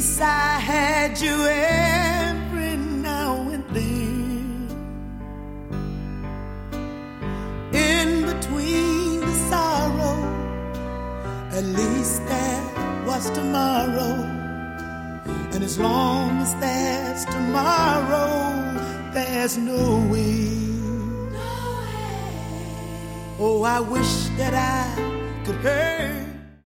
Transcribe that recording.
I had you every now and then. In between the sorrow, at least there was tomorrow. And as long as there's tomorrow, there's no way. Oh, I wish that I could hurt